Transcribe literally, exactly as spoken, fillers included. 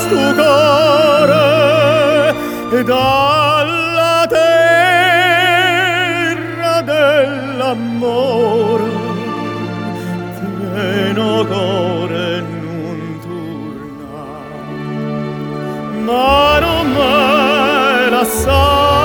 stu core dalla terra dell'amore teno core non torna ma non me la sa